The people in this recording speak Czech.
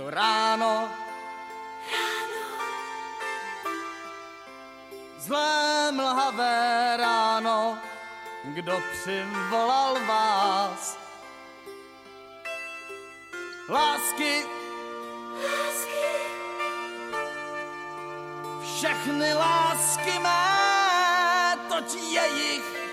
to ráno, zlé mlhavé ráno, kdo přivolal vás? Lásky, všechny lásky mé, toť je jich